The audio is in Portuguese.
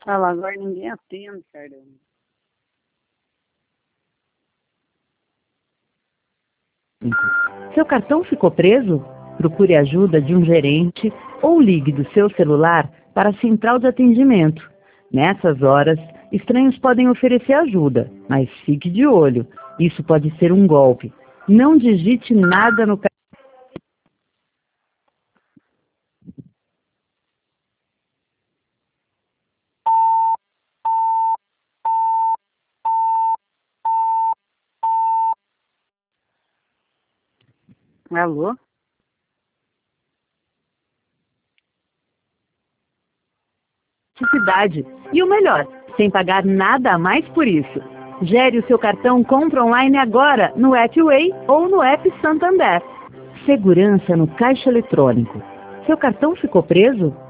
Ah lá, agora ninguém atende, caramba. Seu cartão ficou preso? Procure a ajuda de um gerente ou ligue do seu celular para a central de atendimento. Nessas horas, estranhos podem oferecer ajuda, mas fique de olho. Isso pode ser um golpe. Não digite nada no cartão. Alô? Cidade. E o melhor, sem pagar nada a mais por isso. Gere o seu cartão Compra Online agora no AppWay ou no App Santander. Segurança no caixa eletrônico. Seu cartão ficou preso?